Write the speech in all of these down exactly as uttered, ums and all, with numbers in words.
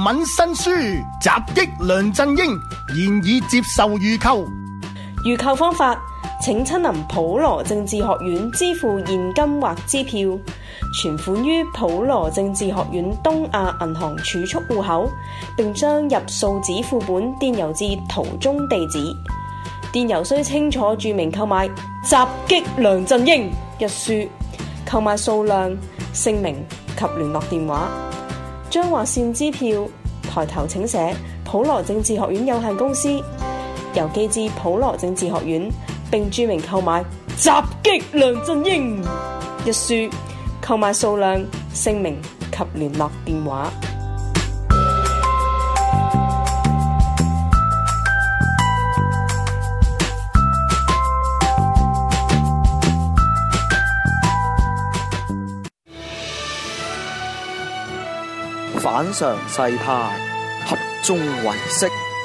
文新書《襲擊梁振英》現已接受預購。 預購方法，請親臨普羅政治學院支付現金或支票，存款於普羅政治學院東亞銀行儲蓄戶口，並將入數紙副本電郵至圖中地址。電郵須清楚註明購買《襲擊梁振英》一書，購買數量、姓名及聯絡電話。將劃線支票抬頭請寫普羅政治學院有限公司，郵寄至普羅政治學院，並註明購買《襲擊梁振英》一書，購買數量、姓名及聯絡電話。 反常世態，合眾唯識。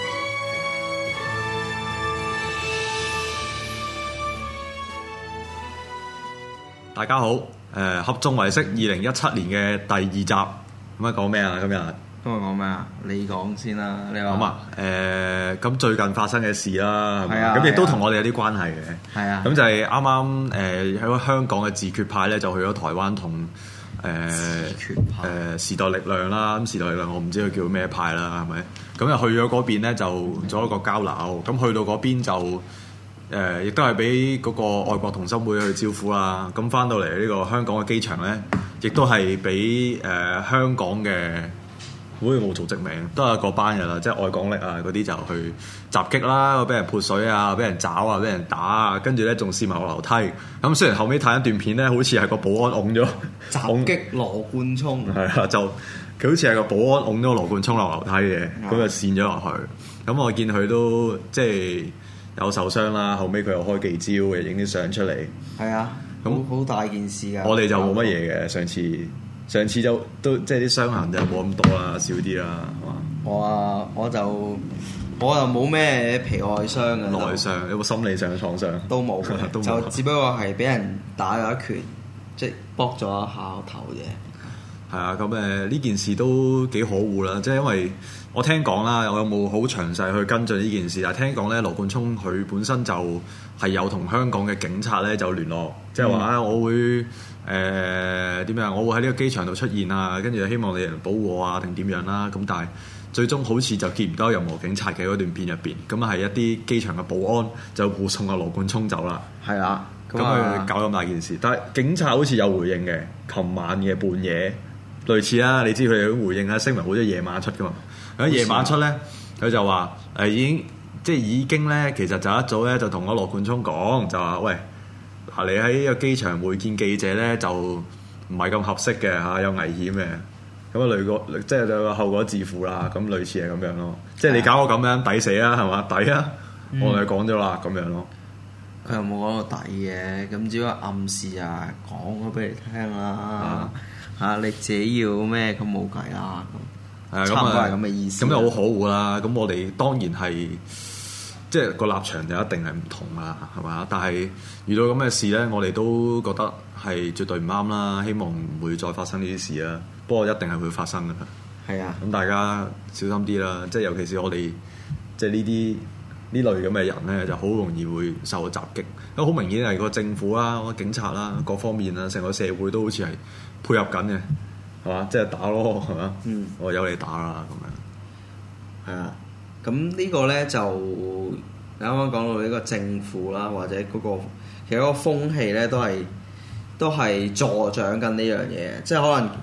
大家好，誒合眾唯識二零一七年嘅第二集，咁啊講咩啊？今日今日講咩啊？你講先啦，你話。 咁啊，誒咁最近發生嘅事啦， 係啊， 咁亦都同我哋有啲關係嘅。 係啊， 咁就係啱啱誒喺香港嘅自決派咧，就去咗台灣同誒誒時代力量啦。咁時代力量我唔知佢叫咩派啦，係咪？咁就去咗嗰邊咧，就做一個交流。咁去到嗰邊就。誒，亦都係俾嗰個愛國同心會去招呼啦。咁翻到嚟呢個香港嘅機場咧，亦都係俾誒香港嘅，好似冇做殖民，都係嗰班人啦，即係愛港力啊嗰啲就去襲擊啦，俾人潑水啊，俾人抓啊，俾人打啊，跟住咧仲試埋落樓梯。咁雖然後尾睇一段片咧，好似係個保安擁咗襲擊羅冠聰， 係啊，就佢好似係個保安擁咗羅冠聰落樓梯嘅，咁、嗯、就跣咗落去。咁我見佢都即係。有受傷啦，後尾佢又開記招嘅，影啲相出嚟。係啊，咁好大件事㗎。我哋就冇乜嘢嘅，上次上次就都即係啲傷痕就冇咁多啦，少啲啦，係嘛？我啊，我就我就冇咩皮外傷嘅，內傷有冇心理上嘅創傷？都冇，都就只不過係俾人打咗一拳，即係卜咗一下頭嘅。係啊，咁誒呢件事都幾可惡啦，即係因為。我聽講啦，我有冇好詳細去跟進呢件事？但係聽講咧，羅冠聰佢本身就係有同香港嘅警察咧就聯絡，即係話啊，我會誒點樣？我會喺呢個機場度出現啊，跟住希望你哋保護我啊，定點樣啦？咁但係最終好似就見唔到任何警察嘅嗰段片入邊，咁係一啲機場嘅保安就護送阿羅冠聰走啦。係啦，咁佢搞咁大件事，但係警察好似有回應嘅，琴晚嘅半夜類似啦，你知佢哋嘅回應啊，聲明好似夜晚出噶嘛。喺夜晚出咧，佢就話誒、呃、已經即係已經咧，其實就一早咧就同阿羅冠聰講，就話喂，嗱你喺呢個機場會見記者咧，就唔係咁合適嘅嚇，有危險嘅。咁啊，類過即係個後果自負啦。咁類似係咁樣咯。即係你搞我咁樣，抵死啊，係嘛？抵啊！嗯、我同你講咗啦，咁樣咯。佢又冇講到底嘅，咁只不過暗示啊，講咗俾你聽啦嚇，你自己要咩咁冇計啦咁。係啊，咁啊，咁嘅意思，咁又好可惡啦。咁我哋當然係，即係個立場就一定係唔同啦，係嘛？但係遇到咁嘅事咧，我哋都覺得係絕對唔啱啦。希望唔會再發生呢啲事啦。不過一定係會發生㗎。係啊，咁大家小心啲啦。即係尤其是我哋，即係呢啲呢類咁嘅人咧，就好容易會受到襲擊。咁好明顯係個政府啦、個警察啦、各方面啦，成個社會都好似係配合緊嘅。係嘛？即係打咯，係嘛？嗯，我有你打啦，咁樣。係啊，咁呢個咧就啱啱講到呢個政府啦，或者嗰、嗰個其實嗰個風氣咧都係都係助長緊呢樣嘢，即係可能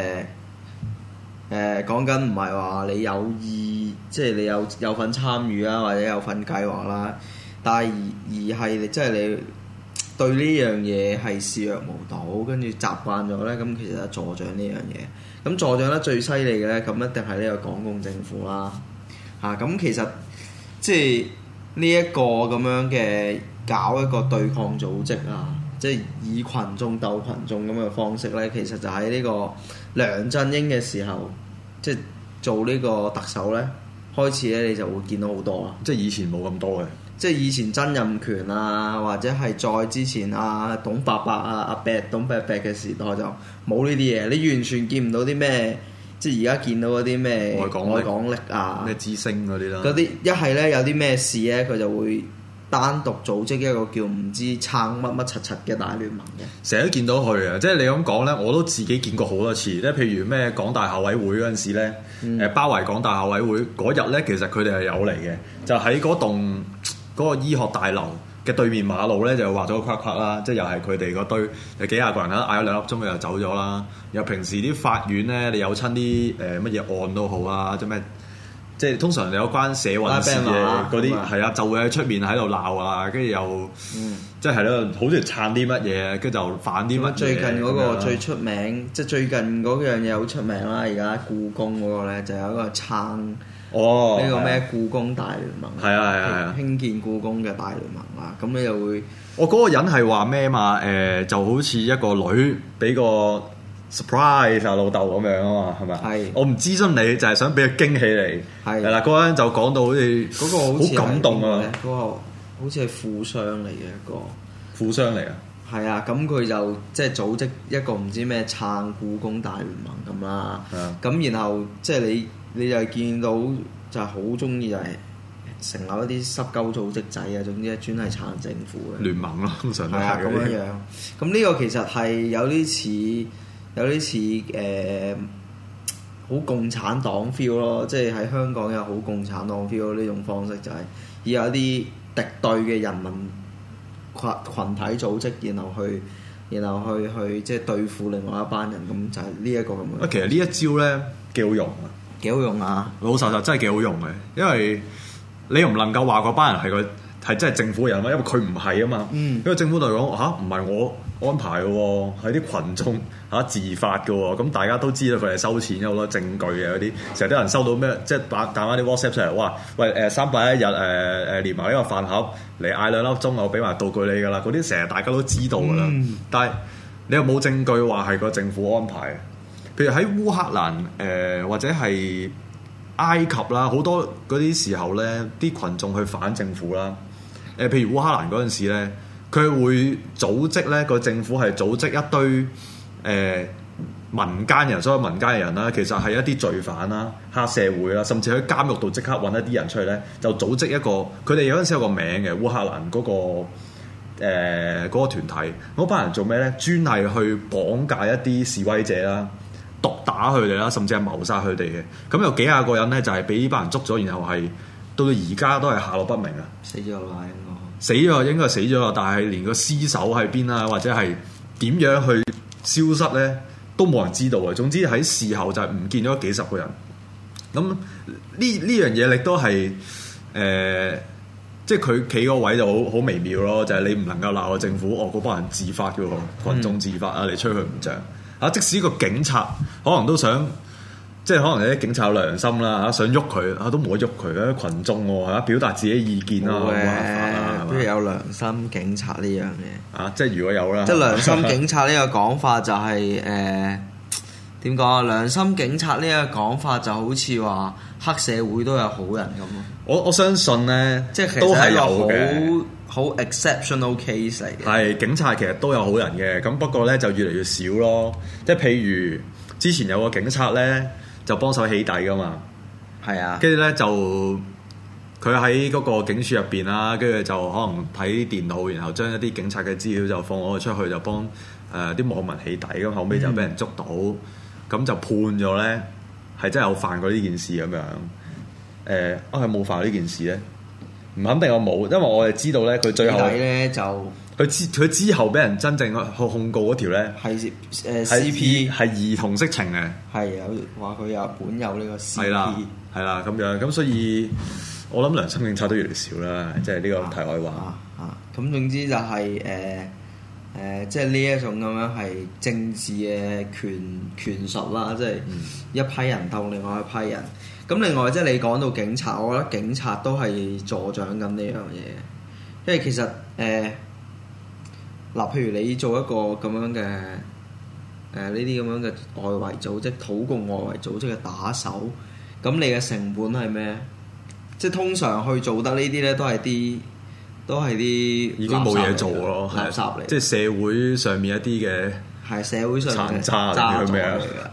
誒誒講緊唔係話你有意，即係你有有份參與啦，或者有份計劃啦，但係而而係即係你。對呢樣嘢係視若無睹，跟住習慣咗咧，咁其實就助長呢樣嘢。咁助長得最犀利嘅咧，咁一定係呢個港共政府啦。嚇、啊，咁其實即係呢一個咁樣嘅搞一個對抗組織啊，即係以群眾鬥群眾咁嘅方式咧，其實就喺呢個梁振英嘅時候，即係做呢個特首咧，開始咧你就會見到好多啦。即係以前冇咁多嘅。即係以前曾蔭權啊，或者係再之前啊，董伯伯啊、阿伯董伯伯嘅時代就冇呢啲嘢，你完全見唔到啲咩即係而家見到嗰啲咩外港外港力啊， 咩之星嗰啲啦， 嗰啲一係咧有啲咩事咧，佢就會單獨組織一個叫唔知撐乜乜柒柒嘅大聯盟嘅。 成日都見到佢啊！即係你咁講咧，我都自己見過好多次。即係譬如咩港大校委會嗰陣時咧，誒、嗯、包圍港大校委會嗰日咧，其實佢哋係有嚟嘅，就喺嗰棟嗰個醫學大樓嘅對面馬路咧，就畫咗個框框啦。即係又係佢哋嗰堆有幾廿個人喺度嗌咗兩粒鐘，佢就走咗啦。又平時啲法院咧，你有親啲誒乜嘢案都好啊，即係咩？即係通常有關社運事嘅嗰啲係啊，就會喺出面喺度鬧啊，跟住又、嗯、即係咯，好似撐啲乜嘢，跟住就反啲乜嘢。 最近嗰個最出名，即係最近嗰樣嘢好出名啦。而家故宮嗰個咧就有一個撐哦呢個咩故宮大聯盟， 係啊係啊係啊， 興建故宮嘅大聯盟啦。咁你就會， 我嗰個人係話咩嘛？誒、呃、就好似一個女俾個 surprise 啊老豆咁樣啊嘛，係咪？係。我唔諮詢你，就係、是、想俾個驚喜你。係。係啦，嗰個人就講到好似嗰個好感動啊！ 嗰、那個好似係富商嚟嘅一個。 富商嚟啊！ 係啊，咁佢就即係組織一個唔知咩撐故宮大聯盟咁啦。係啊。咁然後即係你你就係見到就係好中意就係成立一啲濕鳩組織仔啊，總之專係撐政府嘅聯盟咯，通常都係咁樣樣。咁呢個其實係有啲似。有啲似誒好共產黨 feel 咯，即係喺香港有好共產黨 feel 呢種方式，就係要有一啲敵對嘅人民群羣體組織，然後去然後去去即係對付另外一班人，咁就係呢一個咁樣。 啊，其實呢一招咧幾好用啊， 幾好用啊！ 老實實真係幾好用嘅，因為你又唔能夠話嗰班人係個係真係政府人嘛，因為佢唔係啊嘛。嗯。因為政府就講嚇唔係我安排嘅喎，係啲群眾嚇自發嘅喎，咁大家都知道佢係收錢，有好多證據嘅嗰啲，成日都有人收到咩，即係打打翻啲 WhatsApp 出嚟，哇，喂誒三百一日誒誒連埋呢個飯盒嚟嗌兩粒鐘，我俾埋道具你㗎啦，嗰啲成日大家都知道㗎啦，嗯、但係你又冇證據話係個政府安排，譬如喺烏克蘭誒、呃、或者係埃及啦，好多嗰啲時候咧，啲群眾去反政府啦，誒、呃、譬如烏克蘭嗰陣時咧。佢會組織咧，個政府係組織一堆誒、呃、民間人，所謂民間嘅人啦，其實係一啲罪犯啦、黑社會啦，甚至喺監獄度即刻揾一啲人出嚟咧，就組織一個。佢哋有陣時有個名嘅烏克蘭嗰、嗰個誒嗰、呃嗰個團體，嗰班人做咩咧？專係去綁架一啲示威者啦，毒打佢哋啦，甚至係謀殺佢哋嘅。咁有幾廿個人咧，就係俾呢班人捉咗，然後係到到而家都係下落不明啊！ 死咗啦！ 死咗應該係死咗啦，但係連個屍首喺邊啊，或者係點樣去消失咧，都冇人知道嘅。總之喺事後就係唔見咗幾十個人。咁呢呢樣嘢亦都係誒、呃，即係佢企個位就好好微妙咯，就係、是、你唔能夠鬧個政府，哦嗰班人自發嘅喎，群眾自發啊，你吹佢唔脹啊！即使個警察可能都想。即係可能有啲警察有良心啦嚇，想喐佢啊都冇得喐佢嘅群眾喎嚇，表達自己意見啦，冇辦法啦， 邊度有良心警察呢樣嘢啊？即係如果有啦， 即係良心警察呢個講法就係誒點講啊？良心警察呢個講法就好似話黑社會都有好人咁咯。 我我相信咧， 即係都係有嘅， 好 exceptional case 嚟嘅。係警察其實都有好人嘅，咁不過咧就越嚟越少咯。即係譬如之前有個警察咧。就幫手起底噶嘛， 係啊， 跟住咧就佢喺嗰個警署入邊啦，跟住就可能睇電腦，然後將一啲警察嘅資料就放咗出去，就幫誒啲網民起底，咁後尾就俾人捉到，咁、嗯、就判咗咧係真係有犯過呢件事咁樣。誒、呃，啊係冇犯呢件事咧，唔肯定我冇，因為我係知道咧佢最後咧就。 佢之佢之後俾人真正去控告嗰條咧係誒 C P 係兒童色情嘅， 係有話佢有本有呢個 C P 係啦係啦咁樣，咁所以我諗良心警察都越嚟越少啦，即係呢個題外話啊。 咁、啊啊、總之就係誒誒，即係呢一種咁樣係政治嘅權權術啦，即、就、係、是、一批人鬥另外一批人。咁另外即係你講到警察，我覺得警察都係助長緊呢樣嘢，因為其實誒。呃嗱，譬如你做一個咁樣嘅誒呢啲咁樣嘅外圍組織，土共外圍組織嘅打手，咁你嘅成本係咩？即係通常去做得呢啲咧，都係啲都係啲已經冇嘢做咯， 垃圾嚟， 即係社會上面一啲嘅係社會上嘅殘渣嚟嘅，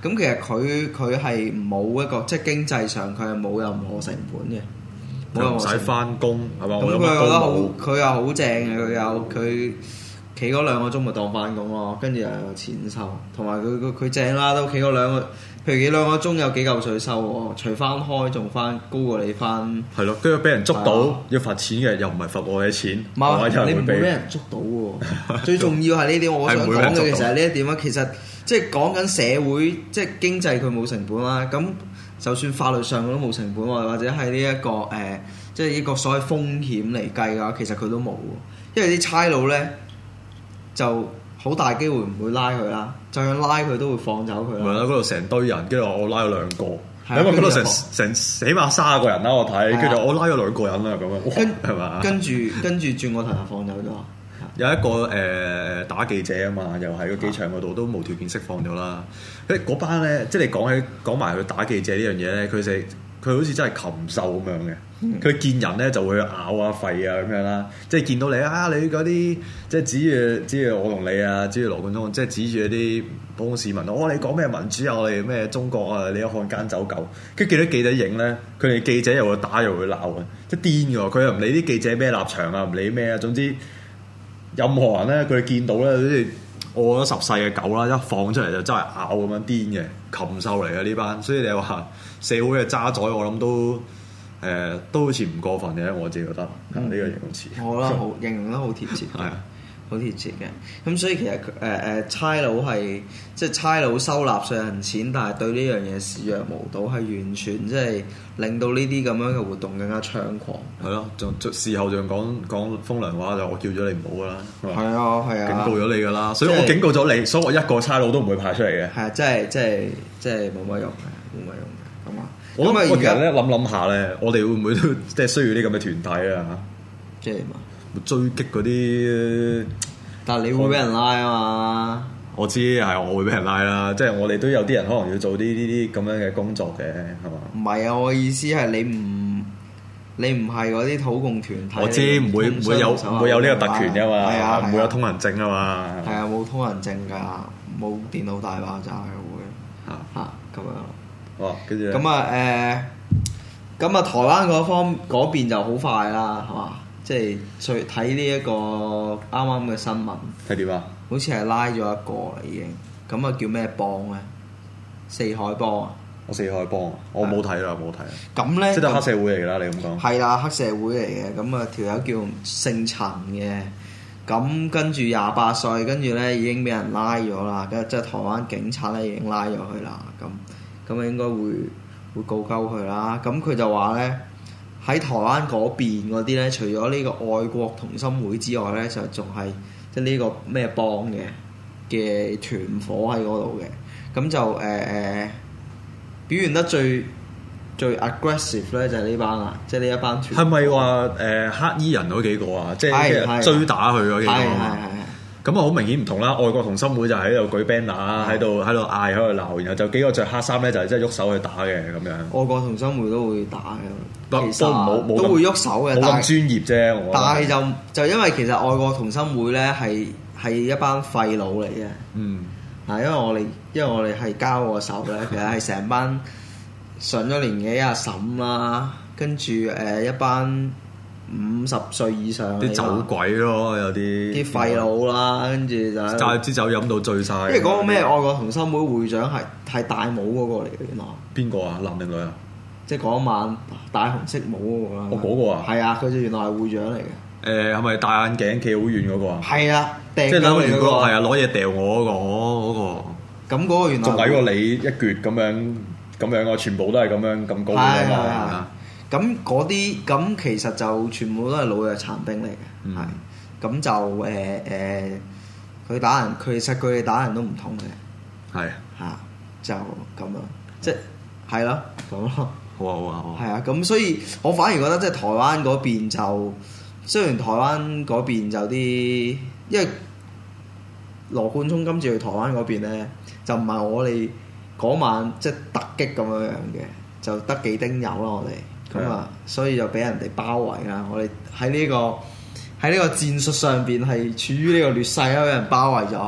咁其實佢佢係冇一個即係經濟上佢係冇任何成本嘅，冇任何唔使翻工係嘛？ 咁佢覺得好，佢又好正嘅，佢有佢企嗰兩個鐘咪當翻工咯，跟住又有錢收，同埋佢佢佢正啦，都企嗰兩個，譬如企兩個鐘有幾嚿水收喎，除翻開仲翻高過你翻。 係咯，跟住俾人捉到要罰錢嘅，又唔係罰我嘅錢， 唔係你唔會俾人捉到喎。最重要係呢啲，我想講嘅其實係呢一點啊。其實即係講緊社會，即係經濟佢冇成本啦。咁就算法律上佢都冇成本，或者係呢一個誒、呃，即係呢個所謂風險嚟計嘅話，其實佢都冇喎。因為啲差佬咧就好大機會唔會拉佢啦，就算拉佢都會放走佢啦。 係啦，嗰度成堆人，跟住我拉咗兩個，因為嗰度成成起碼卅個人啦，我睇，跟住我拉咗兩個人啦，咁樣，跟係嘛？ 跟住跟住轉個頭就放走咗。 有一個誒、呃、打記者啊嘛，又喺個機場嗰度都無條件釋放咗啦。跟住嗰班咧，即係你講起講埋佢打記者呢樣嘢咧，佢哋佢好似真係禽獸咁樣嘅。佢、嗯、見人咧就會咬啊吠啊咁樣啦，即係見到你啊，你嗰啲即係指住指住我同你啊，指住羅冠聰，即係指住啲普通市民。哦，你講咩民主啊？我哋咩中國啊？你一漢奸走狗。跟住見到記者影咧，佢哋記者又會打又會鬧嘅，即係癲㗎。佢又唔理啲記者咩立場啊，唔理咩啊，總之。任何人咧，佢哋見到咧，好似餓咗十世嘅狗啦，一放出嚟就真係咬咁樣癲嘅禽獸嚟嘅呢班，所以你話社會嘅渣滓，我諗都誒、呃、都好似唔過分嘅，我自己覺得呢、嗯、個形容詞。 我覺得好形容得好貼切，係啊，好貼切嘅。咁所以其實誒誒、呃、差佬係即係差佬收納稅人錢，但係對呢樣嘢視若無睹，係完全即係令到呢啲咁樣嘅活動更加猖狂。 係咯，仲事後仲講講風涼話，就我叫咗你唔好噶啦。 係啊係啊， 警告咗你噶啦，所以我警告咗你，所以我一個差佬都唔會派出嚟嘅。 係啊，即係即係即係冇乜用嘅，冇乜用嘅。咁啊， 我諗我其實咧諗諗下咧，我哋會唔會都即係需要啲咁嘅團體啊？ 即係嘛？ 追擊嗰啲， 但係你會俾人拉啊嘛？ 我知係我會俾人拉啦，即係我哋都有啲人可能要做啲呢啲咁樣嘅工作嘅，係嘛？ 唔係啊，我意思係你唔你唔係嗰啲土共團體。 我知唔會唔會有唔會有呢個特權㗎嘛， 係啊， 唔會有通行證啊嘛。 係啊，冇通行證㗎，冇電腦大爆炸嘅會嚇嚇咁樣。 哦，跟住咁啊誒，咁啊台灣嗰方嗰邊就好快啦，係嘛？即係最睇呢一個啱啱嘅新聞。 係點啊？ 好似係拉咗一個啦已經，咁啊叫咩幫咧？四海幫啊！ 我四海幫啊！我冇睇啦，冇睇。 咁咧， 即係黑社會嚟㗎啦！你咁講。 係啦，黑社會嚟嘅。咁啊條友叫姓陳嘅，咁跟住廿八歲，跟住咧已經俾人拉咗啦。跟住即係台灣警察咧已經拉咗佢啦。咁咁啊應該會會告鳩佢啦。咁佢就話咧喺台灣嗰邊嗰啲咧，除咗呢個愛國同心會之外咧，就仲係。即係呢個咩幫嘅嘅團伙喺嗰度嘅，咁就誒誒、呃呃、表現得最最 aggressive 咧就係呢班啦，即係呢一班團。係咪話誒黑衣人嗰幾個啊？即係追打佢嗰幾個？係係係。咁啊好明顯唔同啦！愛國同心會就喺度舉 banner，喺度喺度嗌，喺度鬧，然後就幾個着黑衫咧就係真係喐手去打嘅咁樣。愛國同心會都會打嘅，其實都冇都會喐手嘅，冇咁專業啫。我但係就就因為其實愛國同心會咧係係一班廢佬嚟嘅。嗯。嗱，因為我哋因為我哋係交過手咧，其實係成班上咗年紀阿嬸啦，跟住誒一班。五十歲以上啲酒鬼咯，有啲啲廢佬啦，跟住就揸支酒飲到醉晒。因為嗰個咩愛國同心會會長係係戴帽嗰個嚟嘅，原來邊個啊？男定女啊？即係嗰晚戴紅色帽嗰個啦。哦，嗰個啊？係啊，佢就原來係會長嚟嘅。誒係咪戴眼鏡企好遠嗰個啊？係啊，即係攞嚟嗰個係啊，攞嘢掉我嗰個嗰個。咁嗰個原來仲矮過你一橛咁樣咁樣啊！全部都係咁樣咁高嘅嘛。咁嗰啲咁其實就全部都係老弱殘兵嚟嘅，係咁、嗯、就誒誒，佢、呃、打人，其實佢哋打人都唔同嘅，係嚇、啊、就咁樣，即係係咯咁咯，好啊好啊好啊，係啊，咁所以我反而覺得即係台灣嗰邊就雖然台灣嗰邊就啲，因為羅冠聰今次去台灣嗰邊咧，就唔係我哋嗰晚即係突擊咁樣樣嘅，就得幾丁友啦我哋。咁啊，所以就俾人哋包圍啦！我哋喺呢個喺呢個戰術上邊係處於呢個劣勢啦，俾人包圍咗。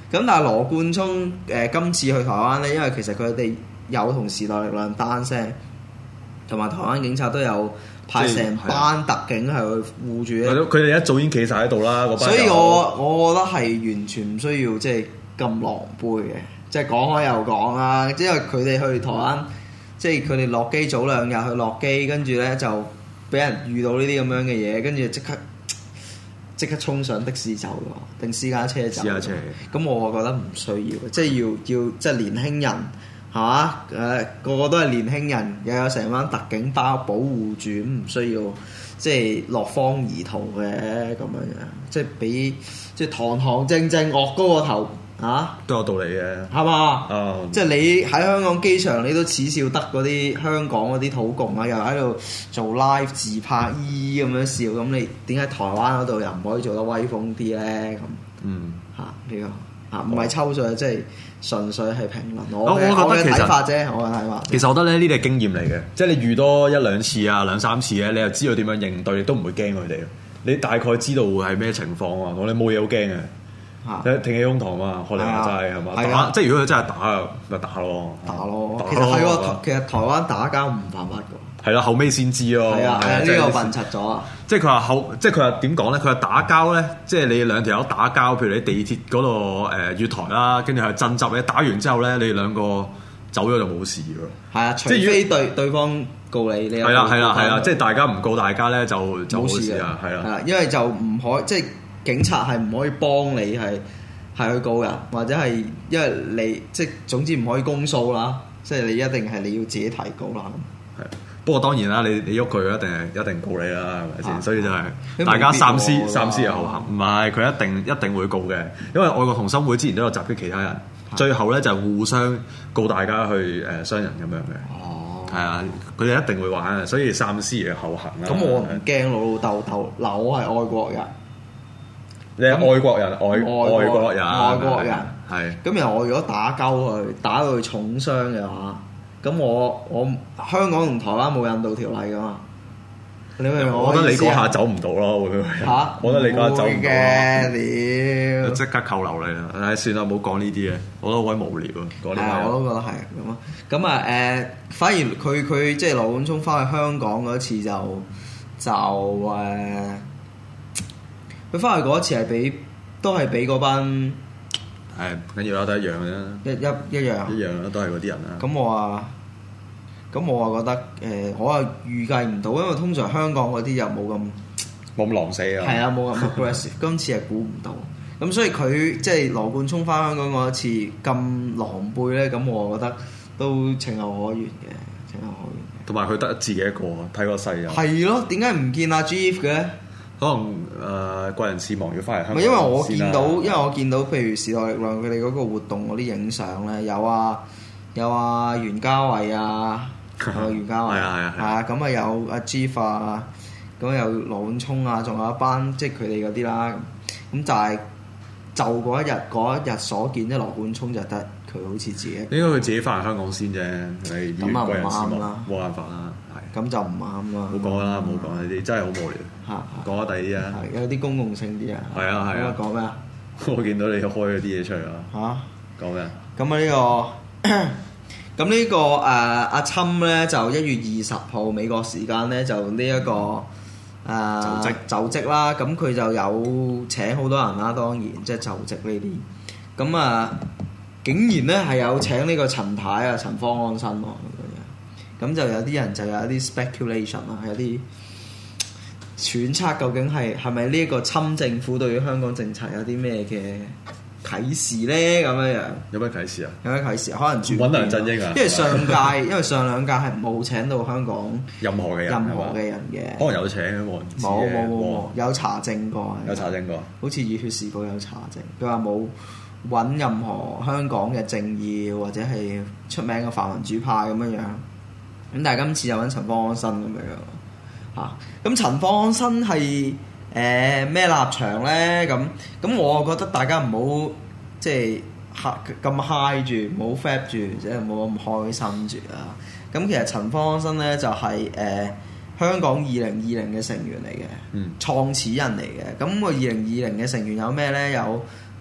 咁但係羅冠聰誒、呃、今次去台灣咧，因為其實佢哋有同時代力量單聲，同埋台灣警察都有派成班特警係去護住咧。 佢哋一早已經企晒喺度啦，嗰班。 所以我我覺得係完全唔需要即係咁狼狽嘅，即係講開又講啦。因為佢哋去台灣，即係佢哋落機早兩日去落機，跟住咧就俾人遇到呢啲咁樣嘅嘢，跟住即刻即刻衝上的士走㗎，定私家車走。私家車。咁我覺得唔需要，即係要要即係年輕人。係嘛？誒、呃、個個都係年輕人，又有成班特警包保護住，咁唔需要即係落荒而逃嘅咁樣樣，即係俾即係堂堂正正惡高個頭嚇，都有道理嘅，係嘛？哦，即係你喺香港機場，你都恥笑得嗰啲香港嗰啲土共啊，又喺度做 live 自拍依咁樣笑，咁你點解台灣嗰度又唔可以做得威風啲咧？咁嗯嚇呢個嚇唔係抽水，即係。純粹係評論，我嘅我嘅睇法啫，我嘅睇法。其實我覺得咧，呢啲係經驗嚟嘅，即係你遇多一兩次啊、兩三次咧，你又知道點樣應對，亦都唔會驚佢哋。你大概知道係咩情況啊？我哋冇嘢好驚嘅，嚇，挺起胸膛嘛，學你話齋係嘛？打即係如果佢真係打，咪打咯，打咯。其實係喎，其實台灣打交唔犯法㗎。係啦，後尾先知咯。係啊，呢個笨柒咗啊！即係佢話後，即係佢話點講咧？佢話打交咧，即係你兩條友打交，譬如你地鐵嗰度誒月台啦，跟住係爭執咧，打完之後咧，你兩個走咗就冇事㗎。係啊，除非對對方告你，你係啦係啦係啦，即係大家唔告大家咧，就就冇事啊，係啦。係啦，因為就唔可即係警察係唔可以幫你係係去告人，或者係因為你即係總之唔可以公訴啦，即係你一定係你要自己提告啦。係。不過當然啦，你你喐佢一定係一定告你啦，係咪先？啊、所以就係大家三思三思而後行。唔係佢一定一定會告嘅，因為愛國同心會之前都有襲擊其他人，啊、最後咧就互相告大家去誒、呃、傷人咁樣嘅。哦，係啊，佢哋一定會玩嘅，所以三思而後行啦。咁我唔驚老老豆豆，嗱我係愛國人，你係愛國人，愛愛國人，愛國人係。咁然後我如果打交佢，打到佢重傷嘅話。咁我我香港同台灣冇引渡條例噶嘛？你明唔明？我覺得你嗰下走唔到咯，會唔會？嚇！我覺得你嗰下走唔到嘅，屌！即刻扣留你啦！唉，算啦，唔好講呢啲嘅，我覺得好鬼無聊啊！講呢啲係，我都覺得係咁啊。咁啊誒，反而佢佢即係羅冠聰翻去香港嗰次就就誒，佢翻去嗰一次係俾都係俾嗰班。係唔緊要啦，都一樣嘅啫。一一一樣。一樣啦，都係嗰啲人啦。咁我啊，咁我啊覺得誒、呃，我啊預計唔到，因為通常香港嗰啲又冇咁冇咁狼死啊。係啊，冇咁 aggressive。今次係估唔到，咁所以佢即係羅冠聰翻香港嗰一次咁狼狽咧，咁我覺得都情有可原嘅，情有可原。同埋佢得自己一個，睇個勢又係咯。點解唔見阿 G F 嘅？可能誒貴、呃、人事忙要翻嚟香港。因為我見到，因為我見到，譬如時代力量佢哋嗰個活動嗰啲影相咧，有啊有啊袁嘉蔚啊，有袁嘉蔚，係啊係啊係啊，咁啊有阿 G 啊，咁有羅冠聰啊，仲有一班即係佢哋嗰啲啦。咁就係就嗰一日嗰一日所見，即係羅冠聰就得佢好似自己。應該佢自己翻嚟香港先啫，係咁啊唔啱啦，冇辦法啦。咁就唔啱啦！冇講啦，冇講呢啲，真係好無聊。嚇，講下第二啲啊！有啲公共性啲啊！係啊係啊！講咩啊？我見到你開咗啲嘢出嚟啦！嚇，講咩啊？咁啊呢個，咁呢個誒阿侵咧就一月二十號美國時間咧就呢一個誒就職就職啦，咁佢就有請好多人啦，當然即係就職呢啲。咁啊，竟然咧係有請呢個陳太啊，陳方安生喎。咁就有啲人就有一啲 speculation 啦，有啲揣測究竟係係咪呢一個侵政府對於香港政策有啲咩嘅啟示咧？咁樣樣有咩啟示啊？有咩啟示？可能轉揾梁振英啊？因為上屆因為上兩屆係冇請到香港任何嘅人，任何嘅人嘅，可能有請冇冇冇冇有查證過，有查證過，好似《熱血時報》有查證，佢話冇揾任何香港嘅政議或者係出名嘅泛民主派咁樣樣。咁但係今次就揾陳方安生咁樣嚇，咁、啊、陳方安生係誒咩立場咧？咁咁我覺得大家唔好即係咁 high 住，唔好 fap 住，即係冇咁開心住啊！咁其實陳方安生咧就係、是、誒、呃、香港二零二零嘅成員嚟嘅，嗯、創始人嚟嘅。咁個二零二零嘅成員有咩咧？有誒、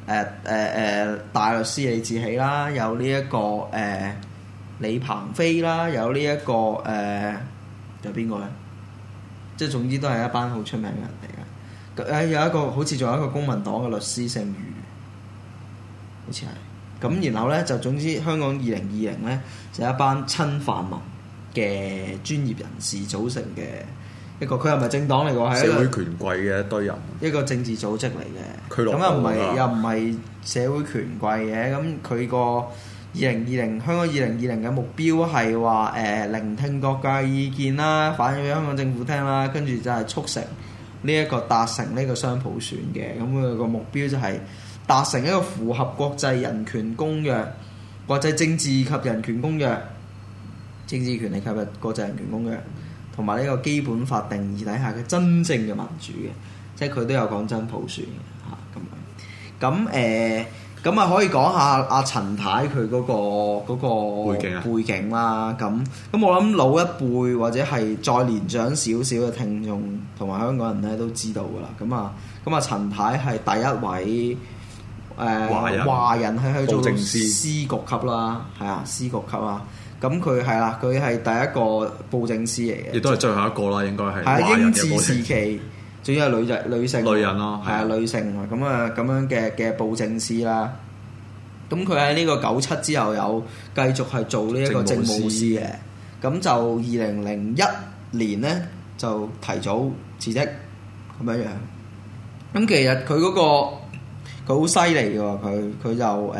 誒誒大律師李志喜啦，有呢、這、一個誒、呃、李鵬飛啦，有呢、這、一個誒、呃、有邊個咧？即係總之都係一班好出名嘅人嚟嘅。誒有一個好似仲有一個公民黨嘅律師姓余，好似係。咁然後咧就總之香港二零二零咧就一班親泛民嘅專業人士組成嘅一個，佢係咪政黨嚟㗎？係社會權貴嘅一堆人， 一個政治組織嚟嘅。 俱樂部咁又唔係又唔係社會權貴嘅。咁佢個二零二零香港二零二零嘅目標係話誒聆聽各界意見啦，反映俾香港政府聽啦，跟住就係促成呢一個達成呢個雙普選嘅。咁佢個目標就係達成一個符合國際人權公約、國際政治及人權公約、政治權利及國際人權公約，同埋呢個基本法定義底下嘅真正嘅民主嘅，即係佢都有講真普選嘅嚇咁樣。咁誒咁啊可以講下阿陳太佢嗰個嗰個背景啊背景啦。咁咁我諗老一輩或者係再年長少少嘅聽眾同埋香港人咧都知道㗎啦。咁啊咁啊陳太係第一位。誒、呃、華人華人係去做到司局級啦，係啊，司局級啦。咁佢係啦，佢係第一個布政司嚟嘅， 亦都係最後一個啦，應該係。 係啊，英治時期，仲要係女仔女性。 女人咯， 係啊，女性啊，咁啊咁樣嘅嘅布政司啦。咁佢喺呢個九七之後有繼續係做呢一個政務司嘅。咁就二零零一年咧就提早辭職咁樣樣。咁其實佢嗰、嗰個佢好犀利嘅喎，佢佢就誒，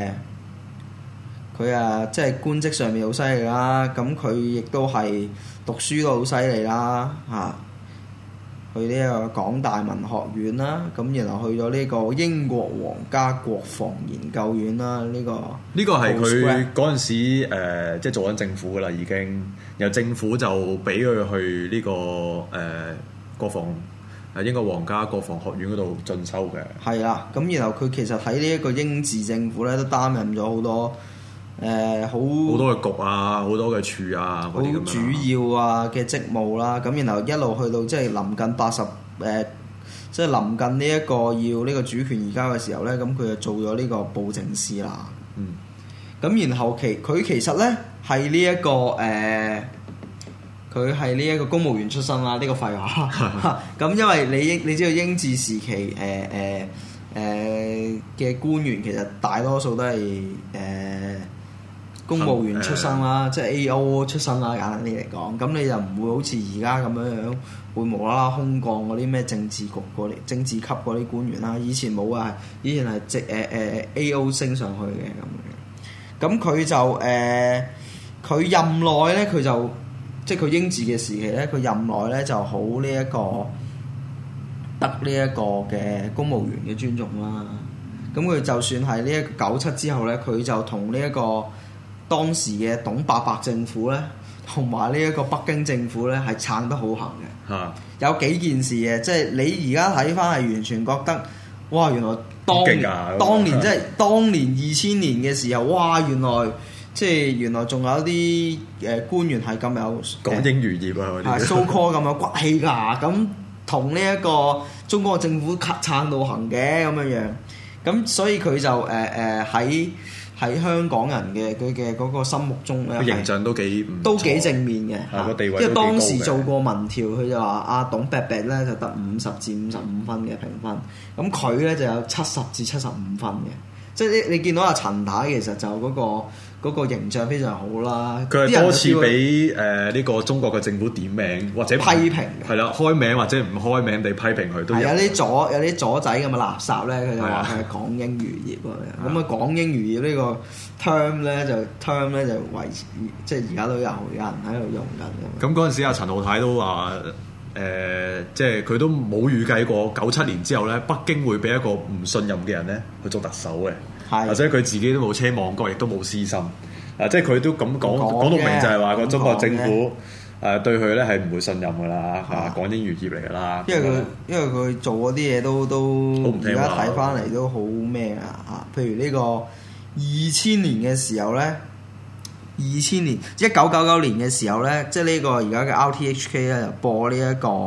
佢、呃、啊即係官職上面好犀利啦。咁佢亦都係讀書都好犀利啦，嚇、啊。去呢個港大文學院啦，咁然後去咗呢個英國皇家國防研究院啦，呢、呢個呢個係佢嗰陣時、呃、即係做緊政府噶啦已經，然後政府就俾佢去呢、呢個誒、呃、國防。係英國皇家國防學院嗰度進修嘅。係啊，咁然後佢其實喺呢一個英治政府咧，都擔任咗好多誒好好多嘅局啊，好多嘅處啊，好主要啊嘅職務啦。咁然後一路去到即係臨近八十誒，即係臨近呢一個要呢個主權移交嘅時候咧，咁佢就做咗呢個布政司啦。嗯。咁然後其佢其實咧係呢一個誒。呃佢係呢一個公務員出身啦，呢、這個廢話。咁因為你英你知道英治時期誒誒誒嘅官員其實大多數都係誒、呃、公務員出身啦，嗯呃、即係 A O 出身啦，簡單啲嚟講。咁你就唔會好似而家咁樣樣會無啦啦空降嗰啲咩政治局嗰啲政治級嗰啲官員啦。以前冇啊，以前係直誒誒 A O 升上去嘅咁樣。咁佢就誒佢、呃、任內咧，佢就。即係佢英治嘅時期咧，佢任內咧就好呢一個得呢一個嘅公務員嘅尊重啦。咁佢就算係呢一個九七之後咧，佢就同呢一個當時嘅董伯伯政府咧，同埋呢一個北京政府咧係撐得好行嘅。嚇、啊！有幾件事嘅，即係你而家睇翻係完全覺得，哇！原來當年、啊、當年即係當年二千年嘅時候，哇！原來即係原來仲有啲誒官員係咁有港英餘孽啊！嗰啲 so call 咁有骨氣㗎，咁同呢一個中國政府撐到行嘅咁樣樣，咁所以佢就誒誒喺喺香港人嘅佢嘅嗰個心目中咧， 形象都幾都幾正面嘅， 個地位。 因為當時做過民調，佢就話阿董伯伯咧就得五十至五十五分嘅評分，咁佢咧就有七十至七十五分嘅，即係你你見到阿陳太其實就嗰個。嗰個形象非常好啦， 佢係多次俾誒呢個中國嘅政府點名或者批評， 係啦，開名或者唔開名地批評佢都有。 有啲左有啲左仔咁嘅垃圾咧，佢就話係港英餘孽喎。咁啊，港英餘孽呢個 term 咧就 term 咧就維持，即係而家都有有人喺度用緊。 咁嗰陣時，阿陳浩太都話誒、呃，即係佢都冇預計過九七年之後咧，北京會俾一個唔信任嘅人咧去做特首嘅。或者佢自己都冇奢望過，亦都冇私心。啊，即係佢都咁講講到明，就係話個中國政府誒對佢咧係唔會信任㗎啦，嚇港英餘孽嚟㗎啦。因為佢因為佢做嗰啲嘢都都而家睇翻嚟都好咩啊嚇！譬如呢個二千年嘅時候咧，二千年一九九九年嘅時候咧，即係呢個而家嘅 R T H K 咧就播呢、這、一個誒、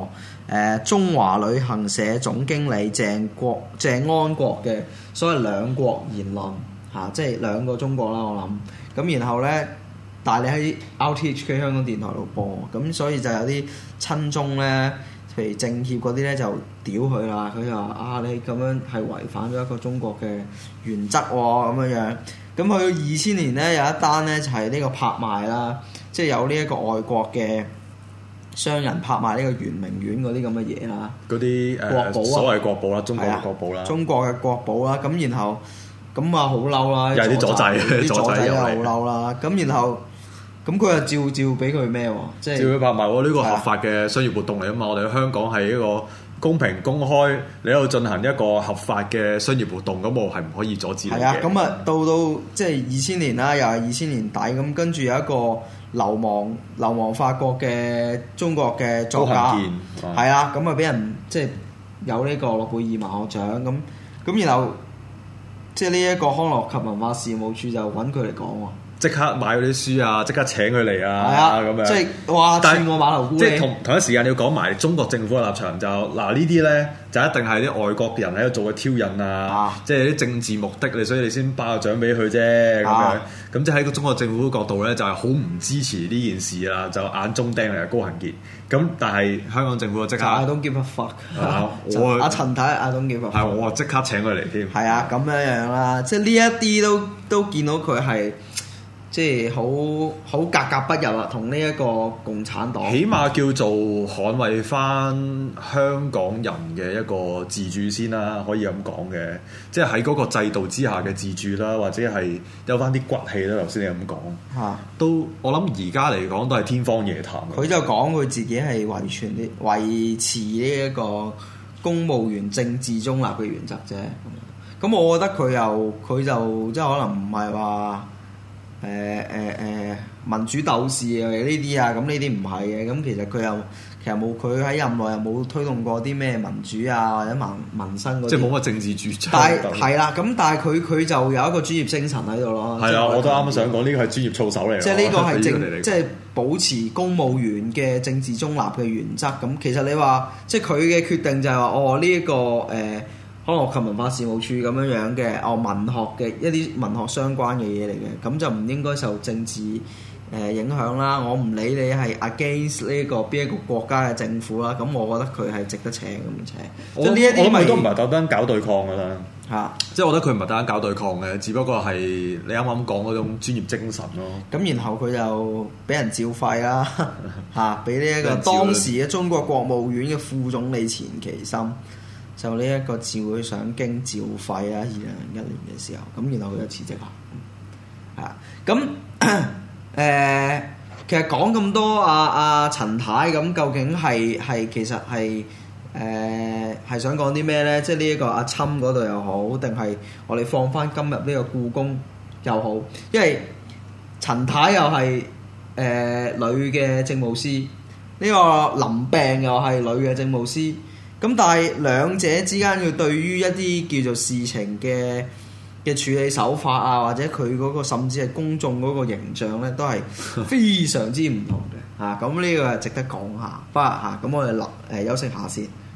誒中華旅行社總經理鄭國鄭安國嘅所謂兩國言論嚇、啊，即係兩個中國啦，我諗。咁然後咧，但係你喺 R T H K 香港電台度播，咁所以就有啲親中咧。譬如政協嗰啲咧就屌佢啦，佢就話啊你咁樣係違反咗一個中國嘅原則喎咁樣樣。咁去到二千年咧有一單咧就係呢個拍賣啦，即係有呢一個外國嘅商人拍賣呢個圓明園嗰啲咁嘅嘢啦。 嗰啲誒國寶啊， 所謂國寶啦，中國嘅國寶啦， 中國嘅國寶啦。咁然後咁啊好嬲啦， 又係啲阻滯， 啲阻滯又好又嚟嬲啦。咁然後。咁佢又照照俾佢咩喎？即係照佢拍賣喎，呢個合法嘅商業活動嚟啊嘛！我哋香港係一個公平公開，你喺度進行一個合法嘅商業活動，咁我係唔可以阻止你嘅。 係啊，咁啊到到即係二千年啦，又係二千年底咁，跟住有一個流亡流亡法國嘅中國嘅作家，係啊，咁啊俾人即係有呢個諾貝爾文學獎咁，咁然後即係呢一個康樂及文化事務處就揾佢嚟講喎。 即刻買嗰啲書啊！即刻請佢嚟啊！咁樣即係哇，串我馬頭菇。 即係同同一時間你要講埋中國政府嘅立場就嗱呢啲咧就一定係啲外國嘅人喺度做嘅挑釁啊！啊即係啲政治目的你所以你先頒個獎俾佢啫咁樣。咁即係喺個中國政府角度咧就係好唔支持呢件事啦，就眼中釘嚟高行健。咁但係香港政府就即刻 I don't give a fuck。 我阿陳太 I don't give a fuck。 係我即刻請佢嚟添。 係啊，咁樣樣啦，即係呢一啲都都見到佢係。即係好好格格不入啦，同呢一個共產黨。 起碼叫做捍衛翻香港人嘅一個自主先啦，可以咁講嘅。即係喺嗰個制度之下嘅自主啦，或者係有翻啲骨氣啦。頭先你咁講，嚇、啊、都我諗而家嚟講都係天方夜譚。佢就講佢自己係維存啲維持呢一個公務員政治中立嘅原則啫。咁我覺得佢又佢就即係可能唔係話。誒誒誒民主鬥士啊呢啲啊，咁呢啲唔係嘅，咁其實佢又其實冇佢喺任內又冇推動過啲咩民主啊或者民民生嗰啲， 即係冇乜政治主張。 但係係啦，咁但係佢佢就有一個專業精神喺度咯。係啊，我都啱啱想講呢個係專業操守嚟。 即係呢個係政，即係保持公務員嘅政治中立嘅原則。咁其實你話即係佢嘅決定就係話哦呢一個誒。呃康樂及文化事務處咁樣樣嘅，哦文學嘅一啲文學相關嘅嘢嚟嘅，咁就唔應該受政治誒、呃、影響啦。我唔理你係 against 呢個邊一個國家嘅政府啦，咁我覺得佢係值得請咁請。 我即係呢一啲咪都唔係特登搞對抗㗎啦嚇， 即係我覺得佢唔係特登搞對抗嘅，只不過係你啱啱講嗰種專業精神咯。咁然後佢就俾人照廢啦嚇，俾呢一個當時嘅中國國務院嘅副總理錢其琛。就呢一個召佢上京照肺啊！二零零一年嘅時候，咁然後佢就辭職啦。係啊，咁誒，其實講咁多阿阿陳太咁，究竟係係其實係誒係想講啲咩咧？即係呢一個阿侵嗰度又好，定係我哋放翻今日呢個故宮又好？因為陳太又係誒、呃、女嘅政務司，呢、這個林病又係女嘅政務司。咁但係兩者之間佢對於一啲叫做事情嘅嘅處理手法啊，或者佢嗰個甚至係公眾嗰個形象咧，都係非常之唔同嘅嚇。咁呢個係值得講下。不過嚇，咁我哋立誒休息下先。